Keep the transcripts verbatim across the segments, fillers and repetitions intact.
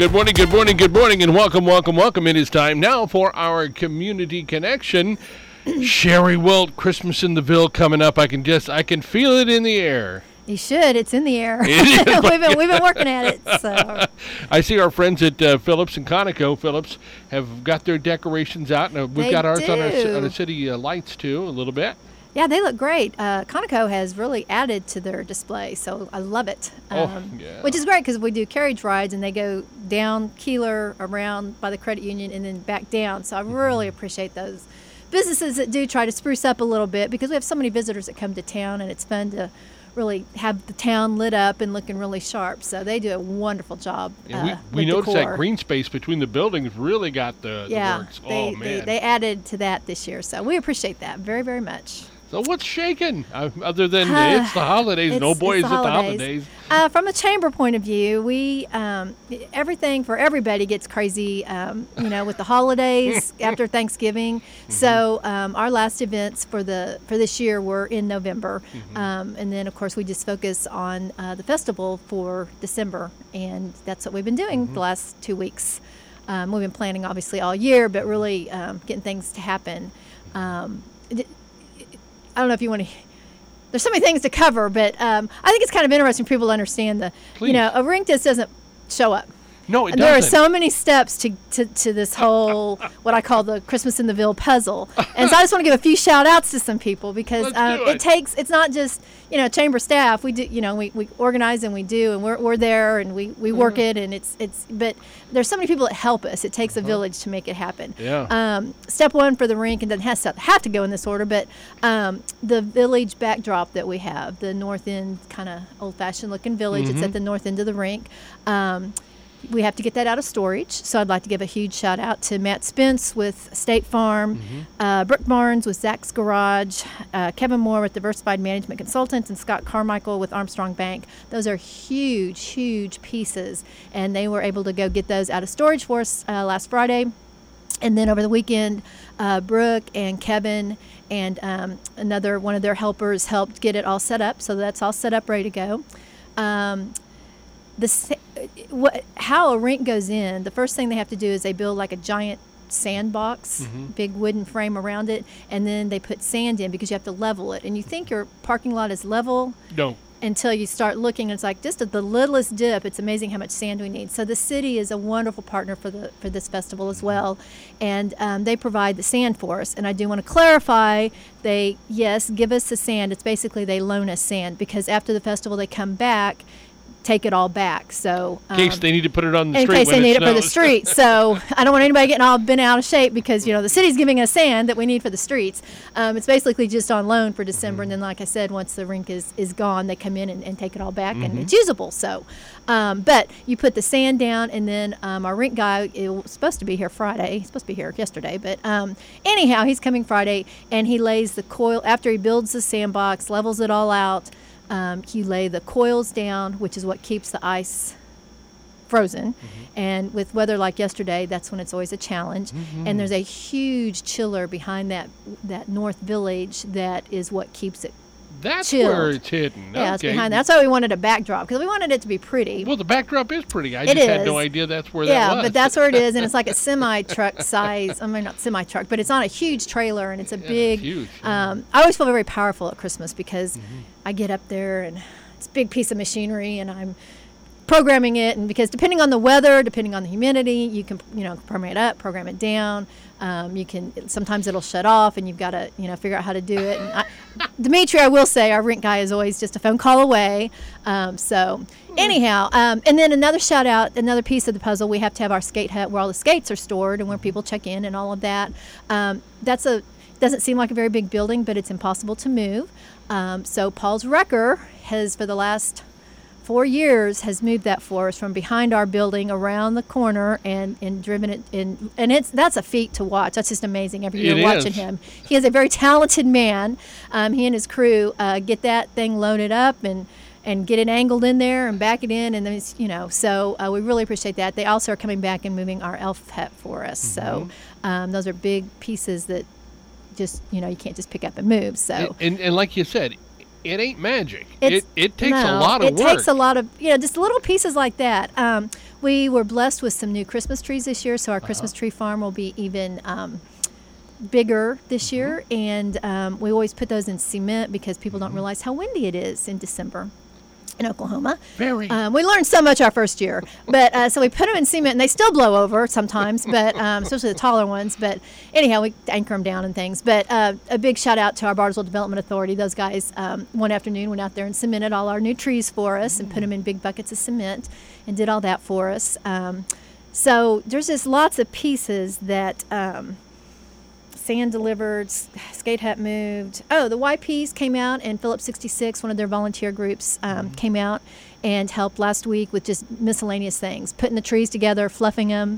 Good morning, good morning, good morning, and welcome, welcome, welcome. It is time now for our Community Connection. Sherry Wilt, Christmas in the Ville coming up. I can just, I can feel it in the air. You should. It's in the air. It is. we've been we've been working at it. So I see our friends at uh, Phillips and Conoco. Phillips have got their decorations out, and uh, we've They got ours do. on our, on our city uh, lights too, a little bit. yeah, they look great. Uh, Conoco has really added to their display, so I love it. Oh, yeah. Which is great because we do carriage rides, and they go down Keeler, around by the credit union, and then back down. So I really appreciate those businesses that do try to spruce up a little bit, because we have so many visitors that come to town, and it's fun to really have the town lit up and looking really sharp. So they do a wonderful job. Yeah, uh, we we with noticed decor. that green space between the buildings really got the, Yeah, the works. they, oh, man. they they added to that this year, so we appreciate that very, very much. So what's shaking? Uh, other than uh, it's the holidays. It's- No boy, it's is the it the holidays. holidays. Uh, from a chamber point of view, we um, everything for everybody gets crazy, um, you know, with the holidays after Thanksgiving. Mm-hmm. So um, our last events for the for this year were in November, Mm-hmm. um, and then of course we just focus on uh, the festival for December, and that's what we've been doing Mm-hmm. the last two weeks. Um, we've been planning obviously all year, but really um, getting things to happen. Um, it- I don't know if you want to. There's so many things to cover, but um, I think it's kind of interesting for people to understand the, Please. you know, a ring just doesn't show up. No, it And there are doesn't. so many steps to, to, to this whole, what I call the Christmas in the Ville puzzle. And so I just want to give a few shout outs to some people, because Let's um, do it it. takes, it's not just, you know, chamber staff. We do, you know, we, we organize and we do, and we're, we're there and we, we work Mm-hmm. it, and it's, it's, but there's so many people that help us. It takes a village to make it happen. Uh-huh. Yeah. Um, step one for the rink, and doesn't have to, have to go in this order, but um, the village backdrop that we have, the north end kind of old fashioned looking village, Mm-hmm. it's at the north end of the rink. Um, we have to get that out of storage, so I'd like to give a huge shout out to Matt Spence with State Farm, Mm-hmm. uh, Brooke Barnes with Zach's Garage, uh, Kevin Moore with Diversified Management Consultants, and Scott Carmichael with Armstrong Bank. Those are huge, huge pieces, and they were able to go get those out of storage for us uh, last Friday. And then over the weekend, uh, Brooke and Kevin and um, another one of their helpers helped get it all set up, so that's all set up, ready to go. Um, the sa- what how a rink goes in, the first thing they have to do is they build like a giant sandbox, big wooden frame around it, and then they put sand in, because you have to level it. And you think your parking lot is level No. until you start looking, and it's like just at the littlest dip. It's amazing how much sand we need. So the city is a wonderful partner for the for this festival as well, and um, they provide the sand for us. And I do want to clarify, they yes give us the sand. It's basically they loan us sand, because after the festival they come back, take it all back. So In case um, they need to put it on the in street case when they need it for the snows. street. So I don't want anybody getting all bent out of shape, because you know the city's giving us sand that we need for the streets. Um, it's basically just on loan for December, and then like I said, once the rink is, is gone, they come in and, and take it all back, and it's usable. So, um, but you put the sand down, and then um, our rink guy it was supposed to be here Friday. He's supposed to be here yesterday, but um, anyhow, he's coming Friday, and he lays the coil after he builds the sandbox, levels it all out. Um, you lay the coils down, which is what keeps the ice frozen. And with weather like yesterday, that's when it's always a challenge. And there's a huge chiller behind that that north village that is what keeps it. That's chilled. where it's hidden. Yeah, it's Okay. behind that. That's why we wanted a backdrop, because we wanted it to be pretty. Well, the backdrop is pretty. I It just had no is. idea that's where Yeah, that was. but that's where it is, and it's like a semi-truck size. I mean, not semi-truck, but it's on a huge trailer, and it's a Yeah, big. it's huge. Um, I always feel very powerful at Christmas, because Mm-hmm. I get up there and it's a big piece of machinery, and I'm programming it, and because depending on the weather, depending on the humidity, you can you know program it up, program it down. Um, you can sometimes it'll shut off, and you've got to you know figure out how to do it. And I, Dimitri, I will say, our rink guy is always just a phone call away. Um, so anyhow, um, and then another shout out, another piece of the puzzle, we have to have our skate hut where all the skates are stored and where people check in and all of that. Um, that's a doesn't seem like a very big building, but it's impossible to move. Um, so Paul's Wrecker has, for the last four years, has moved that for us from behind our building around the corner and, and driven it in. And it's that's a feat to watch. That's just amazing every year It watching is. him. He is a very talented man. Um, he and his crew uh, get that thing loaded up and and get it angled in there and back it in, and then it's, you know so uh, we really appreciate that. They also are coming back and moving our elf hut for us. So um, those are big pieces that just you know you can't just pick up and move. So And, and, and like you said, it ain't magic. It's- It it takes a no, lot of it work. takes a lot of, you know, just little pieces like that. Um, We were blessed with some new Christmas trees this year, so our Uh-huh. Christmas tree farm will be even um, bigger this Mm-hmm. year. And um, we always put those in cement because people Mm-hmm. don't realize how windy it is in December in Oklahoma. Very. Um, we learned so much our first year, but uh, so we put them in cement, and they still blow over sometimes, but um, especially the taller ones. But anyhow, we anchor them down and things. But uh, a big shout out to our Bartlesville Development Authority. Those guys um, one afternoon went out there and cemented all our new trees for us and put them in big buckets of cement and did all that for us. Um, so there's just lots of pieces that. Um, Sand delivered, s- skate hut moved. Oh, the Y Ps came out, and Phillips sixty-six, one of their volunteer groups, um, came out and helped last week with just miscellaneous things, putting the trees together, fluffing them,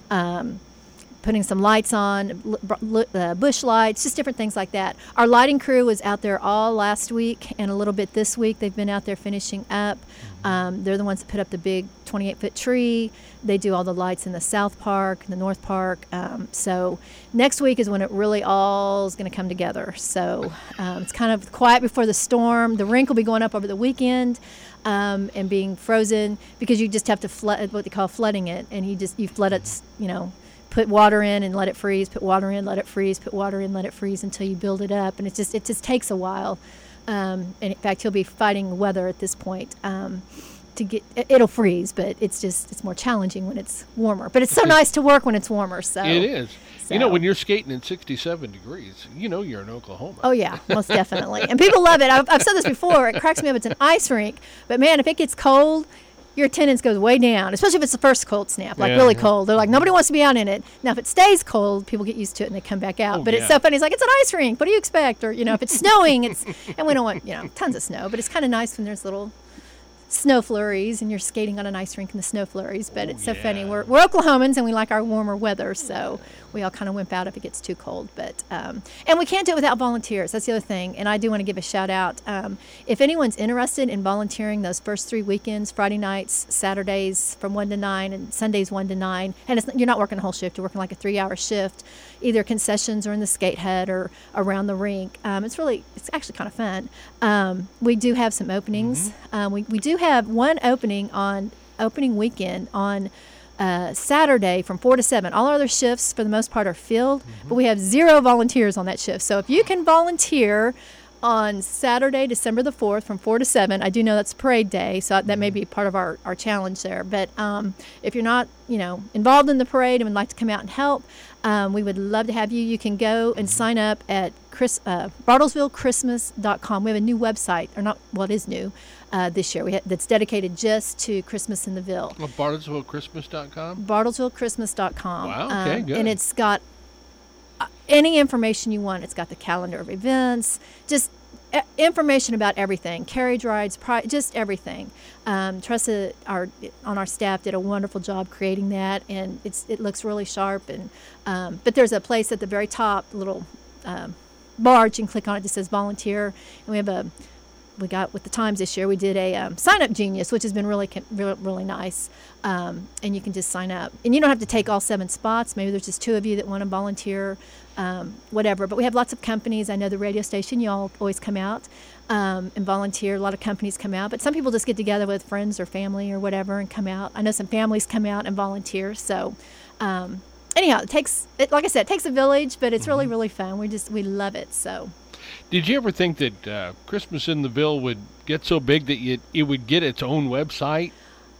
um, putting some lights on, l- br- l- uh, bush lights, just different things like that. Our lighting crew was out there all last week and a little bit this week. They've been out there finishing up. Um, they're the ones that put up the big twenty-eight foot tree. They do all the lights in the South Park, the North Park. Um, so next week is when it really all is going to come together. So um, it's kind of quiet before the storm. The rink will be going up over the weekend um, and being frozen because you just have to flood, what they call flooding it, and you just you flood it, you know. Put water in and let it freeze. Put water in, let it freeze. Put water in, let it freeze until you build it up, and it just it just takes a while. Um, and in fact, he'll be fighting weather at this point um, to get. it- It'll freeze, but it's just it's more challenging when it's warmer. But it's so nice to work when it's warmer. So It is. You know, so- when you're skating in sixty-seven degrees, you know you're in Oklahoma. Oh yeah, most definitely. And people love it. I've, I've said this before. It cracks me up. It's an ice rink, but man, if it gets cold, your attendance goes way down. Especially if it's the first cold snap, like Yeah. really cold. They're like nobody wants to be out in it. Now, if it stays cold, people get used to it and they come back out. Oh, but it's yeah. so funny. It's like it's an ice rink. What do you expect? Or you know, if it's snowing, it's and we don't want you know tons of snow. But it's kind of nice when there's little snow flurries and you're skating on an ice rink in the snow flurries. But Oh, it's so funny. yeah. We're, we're Oklahomans and we like our warmer weather, so we all kind of wimp out if it gets too cold. But um, and we can't do it without volunteers. That's the other thing. And I do want to give a shout out. Um, if anyone's interested in volunteering those first three weekends, Friday nights, Saturdays from one to nine, and Sundays one to nine, and it's, you're not working a whole shift. You're working like a three-hour shift, either concessions or in the skate hut or around the rink. Um, it's really, it's actually kind of fun. Um, we do have some openings. Um, we, we do have one opening on opening weekend on uh, Saturday from four to seven. All our other shifts, for the most part, are filled, but we have zero volunteers on that shift. So if you can volunteer on Saturday, December the fourth, from four to seven, I do know that's parade day, so that may be part of our, our challenge there. But um, if you're not, you know, involved in the parade and would like to come out and help, um, we would love to have you. You can go and sign up at Chris, uh, Bartlesville Christmas dot com. We have a new website, or not, well, it is new uh, this year, we ha- that's dedicated just to Christmas in the Ville. Well, Bartlesville Christmas dot com? Bartlesville Christmas dot com. Wow, okay, good. And it's got uh, any information you want. It's got the calendar of events, just uh, information about everything, carriage rides, pri- just everything. Um, Tressa, our on our staff, did a wonderful job creating that, and it's it looks really sharp. And um, but there's a place at the very top, little um, barge, and click on it that says volunteer, and we have a we got with the Times this year. We did a um, sign up genius, which has been really, con- really, really nice. Um, and you can just sign up, and you don't have to take all seven spots. Maybe there's just two of you that want to volunteer, um, whatever. But we have lots of companies. I know the radio station, y'all always come out um, and volunteer. A lot of companies come out, but some people just get together with friends or family or whatever and come out. I know some families come out and volunteer. So. Um, Anyhow, it takes, it, like I said, it takes a village, but it's really, really fun. We just, we love it. So, Did you ever think that uh, Christmas in the Ville would get so big that it, it would get its own website?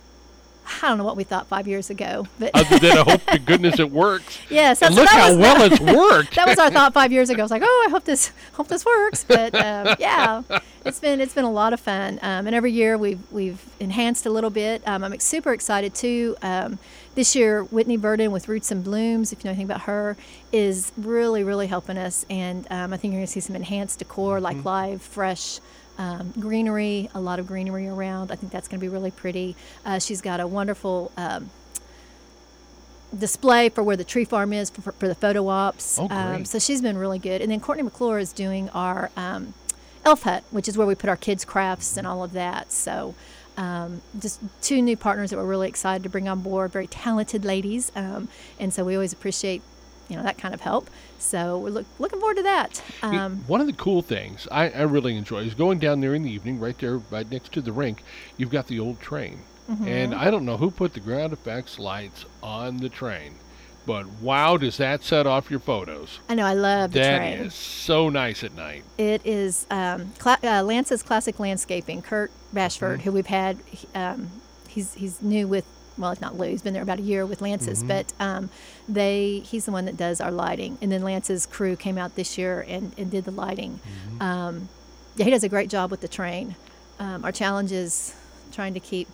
I don't know what we thought five years ago, but Other than I hope to goodness it works. yes, And that's, look that how was, well that, it's worked. that was our thought five years ago. I was like, oh, I hope this, hope this works. But um, yeah, it's been, it's been a lot of fun. Um, and every year we've, we've enhanced a little bit. Um, I'm super excited too. Um, this year, Whitney Burden with Roots and Blooms, if you know anything about her, is really, really helping us. And um, I think you're going to see some enhanced decor, like live, fresh. Um, greenery, a lot of greenery around. I think that's going to be really pretty. Uh, she's got a wonderful um, display for where the tree farm is for, for the photo ops. Oh, Um, great. so she's been really good. And then Courtney McClure is doing our um, elf hut, which is where we put our kids' crafts and all of that. So um, just two new partners that we're really excited to bring on board. Very talented ladies, um, and so we always appreciate you know that kind of help. So we're look, looking forward to that. You- Um, One of the cool things I, I really enjoy is going down there in the evening, right there, right next to the rink. You've got the old train, Mm-hmm. And I don't know who put the ground effects lights on the train, but wow, does that set off your photos. I know, I love the That train. is so nice at night. It is um, Cla- uh, Lance's Classic Landscaping, Kurt Bashford, Mhm. who we've had. he- Um, he's he's new with, well, it's not Lou. He's been there about a year with Lance's, Mhm. but um, they he's the one that does our lighting. And then Lance's crew came out this year and, and did the lighting. Mhm. Um, yeah, he does a great job with the train. Um, our challenge is trying to keep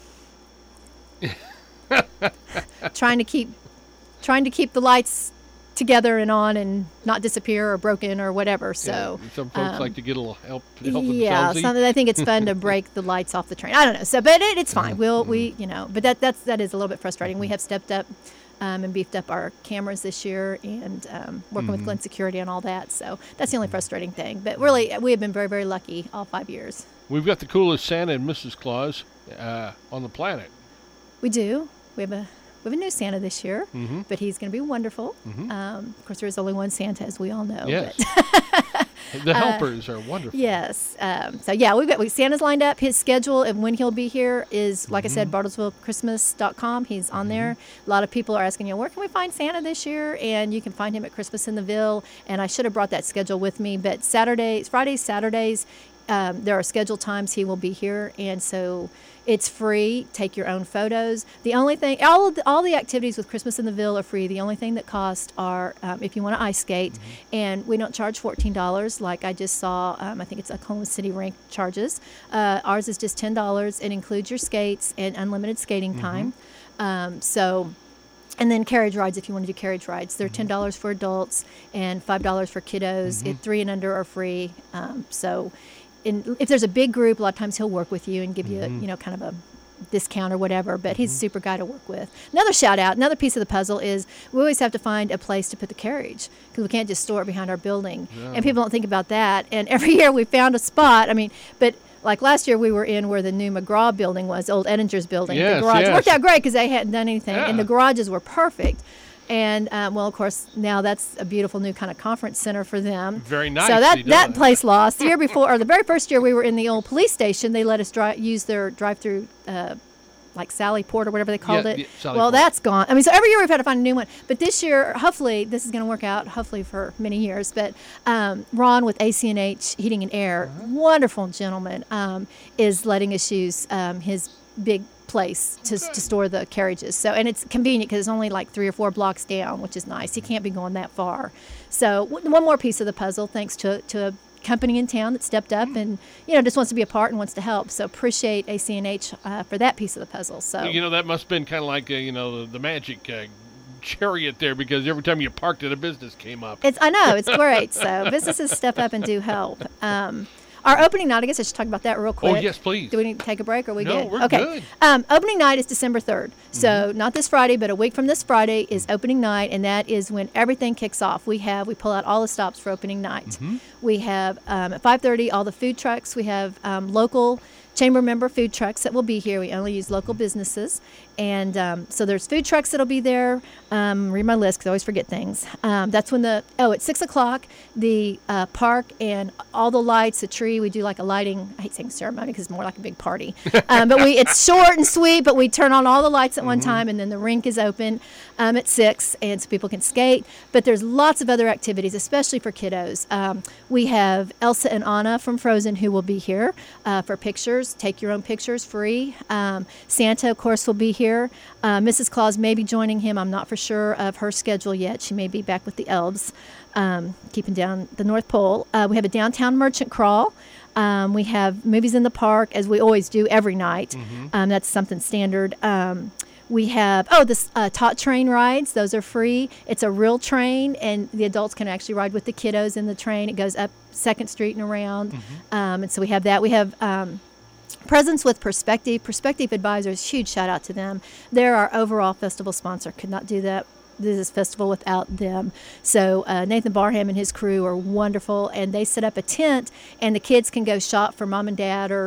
trying to keep trying to keep the lights together and on and not disappear or broken or whatever. So Yeah, some folks um, like to get a little help, help yeah, themselves. something I think it's fun to break the lights off the train. I don't know. So, but it, it's fine. Mhm. We'll we you know, but that that's that is a little bit frustrating. We have stepped up um, and beefed up our cameras this year and um, working with Mhm. Glen Security and all that. So that's the only frustrating thing. But really, we have been very very lucky all five years. We've got the coolest Santa and Missus Claus uh, on the planet. We do. We have a we have a new Santa this year, Mm-hmm. but he's going to be wonderful. Mhm. Um, of course, there is only one Santa, as we all know. Yes. But The helpers are wonderful. yes. Um, so yeah, we've got we, Santa's lined up. His schedule and when he'll be here is, like I said, Mm-hmm. bartlesville christmas dot com. He's on there. A lot of people are asking, you know, where can we find Santa this year? And you can find him at Christmas in the Ville. And I should have brought that schedule with me, but Saturdays, Fridays, Saturdays, um, there are scheduled times he will be here, and so it's free. Take your own photos. The only thing, all of the, all the activities with Christmas in the Ville are free. The only thing that cost are um, if you want to ice skate, and we don't charge fourteen dollars like I just saw. Um, I think it's Oklahoma City Rink charges. Uh, ours is just ten dollars. It includes your skates and unlimited skating time. Um, so. And then carriage rides, if you want to do carriage rides, they're ten dollars for adults and five dollars for kiddos. It, three and under are free. Um, so, in, if there's a big group, a lot of times he'll work with you and give you, a, you know, kind of a discount or whatever. But he's a super guy to work with. Another shout out, another piece of the puzzle is we always have to find a place to put the carriage because we can't just store it behind our building. And people don't think about that. And every year we found a spot. I mean, but. Like last year, we were in where the new McGraw building was, old Edinger's building. Yes, the garage yes. worked out great because they hadn't done anything, and Yeah. the garages were perfect. And um, well, of course, now that's a beautiful new kind of conference center for them. Very nice. So that He that does. place lost. The year before, or the very first year, we were in the old police station. They let us dri- use their drive-through. Uh, like Sally Port or whatever they called Yeah, it. yeah, Sally well, Port. that's gone. I mean, so every year we've had to find a new one. But this year, hopefully, this is going to work out, hopefully for many years. But um, Ron with A C N H Heating and Air, wonderful gentleman, um, is letting us use um, his big place to, to store the carriages. So, and it's convenient because it's only like three or four blocks down, which is nice. You can't be going that far. So w- one more piece of the puzzle, thanks to, to a company in town that stepped up and, you know, just wants to be a part and wants to help. So appreciate A C N H uh, for that piece of the puzzle. So You know, that must have been kind of like, uh, you know, the, the magic uh, chariot there because every time you parked it, a business came up. it's I know it's great. So businesses step up and do help. Um, our opening night, I guess I should talk about that real quick. Oh, yes, please. Do we need to take a break or are we No, good? we're okay. good. Um, opening night is December third. So not this Friday, but a week from this Friday is opening night, and that is when everything kicks off. We have we pull out all the stops for opening night. We have um, at five thirty all the food trucks. We have um, local chamber member food trucks that will be here. We only use local businesses. And um, so there's food trucks that'll be there. Um, read my list because I always forget things. Um, that's when the, oh, at six o'clock, the uh, park and all the lights, the tree, we do like a lighting, I hate saying ceremony because it's more like a big party. Um, but we it's short and sweet, but we turn on all the lights at one time, and then the rink is open um, at six, and so people can skate. But there's lots of other activities, especially for kiddos. Um, we have Elsa and Anna from Frozen who will be here uh, for pictures. Take your own pictures, free. Um, Santa, of course, will be here. Uh, Missus Claus may be joining him. I'm not for sure of her schedule yet. She may be back with the elves, um, keeping down the North Pole. Uh, we have a downtown merchant crawl. Um, we have movies in the park, as we always do every night. Um, that's something standard. Um, we have, oh, this uh, Tot Train rides. Those are free. It's a real train, and the adults can actually ride with the kiddos in the train. It goes up second Street and around. Um, and so we have that. We have... Um, Presents with Perspective. Perspective Advisors, huge shout out to them. They're our overall festival sponsor. Could not do that this festival without them. So uh, Nathan Barham and his crew are wonderful, and they set up a tent, and the kids can go shop for mom and dad or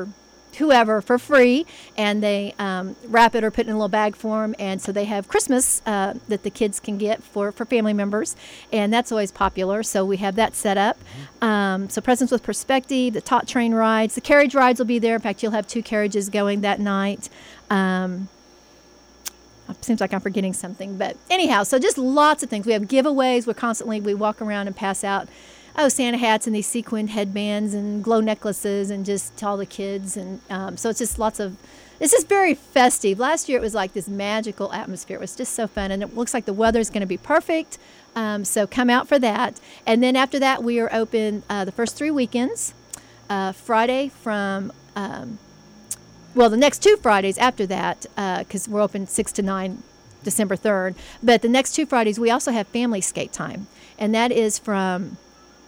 whoever for free, and they um, wrap it or put it in a little bag for them, and so they have Christmas uh, that the kids can get for, for family members, and that's always popular, so we have that set up. Um, so Presents with Perspective, the Tot Train rides, the carriage rides will be there. In fact, you'll have two carriages going that night. Um, it seems like I'm forgetting something, but anyhow, so just lots of things. We have giveaways. We're constantly, we walk around and pass out oh, Santa hats and these sequined headbands and glow necklaces and just to all the kids. And um, so it's just lots of, it's just very festive. Last year it was like this magical atmosphere. It was just so fun. And it looks like the weather's going to be perfect. Um, so come out for that. And then after that, we are open uh, the first three weekends. Uh, Friday from, um, well, the next two Fridays after that, because uh, we're open six to nine December third. But the next two Fridays, we also have family skate time. And that is from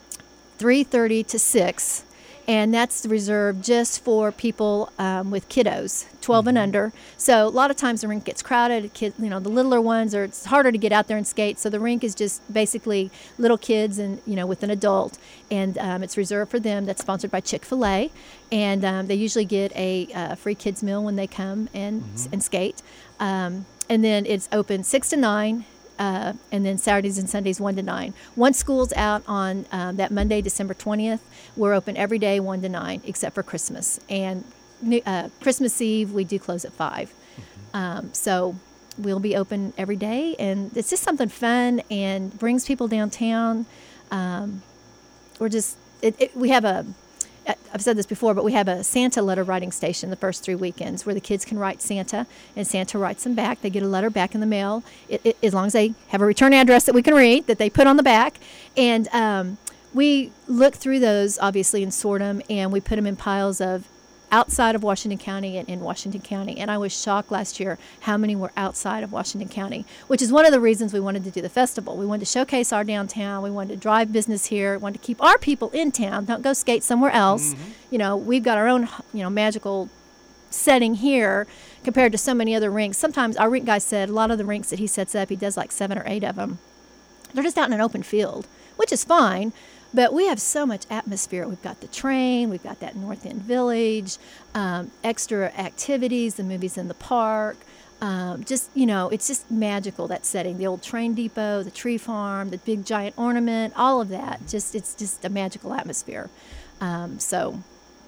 three thirty to six, and that's reserved just for people um, with kiddos, twelve and under. So a lot of times the rink gets crowded. Kid, you know, the littler ones, or it's harder to get out there and skate. So the rink is just basically little kids and, you know, with an adult, and um, it's reserved for them. That's sponsored by Chick-fil-A, and um, they usually get a uh, free kids meal when they come and mm-hmm. and skate. Um, and then it's open six to nine. Uh, and then Saturdays and Sundays, one to nine. Once school's out on um, that Monday, December twentieth, we're open every day, one to nine, except for Christmas. And uh, Christmas Eve, we do close at five. Mm-hmm. Um, so we'll be open every day. And it's just something fun and brings people downtown. Um, we're just, it, it, we have a, I've said this before, but we have a Santa letter writing station the first three weekends where the kids can write Santa, and Santa writes them back. They get a letter back in the mail, it, it, as long as they have a return address that we can read, that they put on the back. And um, we look through those, obviously, and sort them, and we put them in piles of outside of Washington County and in Washington County. And I was shocked last year how many were outside of Washington County, which is one of the reasons we wanted to do the festival. We wanted to showcase our downtown. We wanted to drive business here. We wanted to keep our people in town. Don't go skate somewhere else. Mm-hmm. You know, we've got our own, you know, magical setting here compared to so many other rinks. Sometimes our rink guy said a lot of the rinks that he sets up, he does like seven or eight of them. They're just out in an open field, which is fine. But we have so much atmosphere. We've got the train, we've got that North End Village, um, extra activities, the movies in the park. Um, just, you know, it's just magical, that setting. The old train depot, the tree farm, the big giant ornament, all of that. Just, it's just a magical atmosphere. Um, so...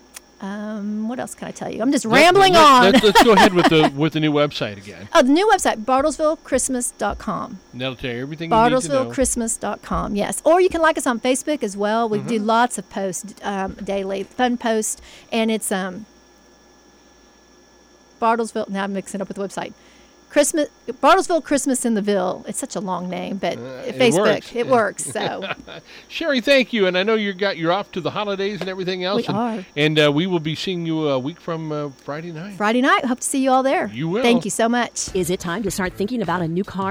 Um, what else can I tell you? I'm just let, rambling let, on. Let, let's go ahead with the with the new website again. Oh, the new website, bartlesville christmas dot com. And that'll tell you everything you need to know. bartlesville christmas dot com, yes. Or you can like us on Facebook as well. We mm-hmm. do lots of posts um, daily, fun posts. And it's um, Bartlesville, now I'm mixing it up with the website. Christmas, Bartlesville Christmas in the Ville. It's such a long name, but uh, Facebook, it works. It works so, Sherry, thank you, and I know you got you're off to the holidays and everything else. We and, are, and uh, we will be seeing you a week from uh, Friday night. Friday night. Hope to see you all there. You will. Thank you so much. Is it time to start thinking about a new car?